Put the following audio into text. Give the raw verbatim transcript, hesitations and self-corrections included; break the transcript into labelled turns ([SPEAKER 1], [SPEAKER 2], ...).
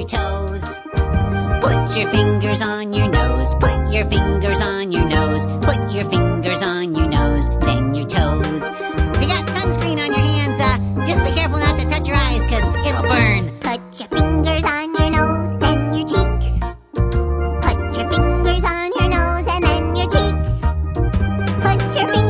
[SPEAKER 1] your toes. Put your fingers on your nose. Put your fingers on your nose. Put your fingers on your nose, then your toes. If you got sunscreen on your hands, uh, just be careful not to touch your eyes, cause it'll burn.
[SPEAKER 2] Put your fingers on your nose, then your cheeks. Put your fingers on your nose and then your cheeks. Put your fingers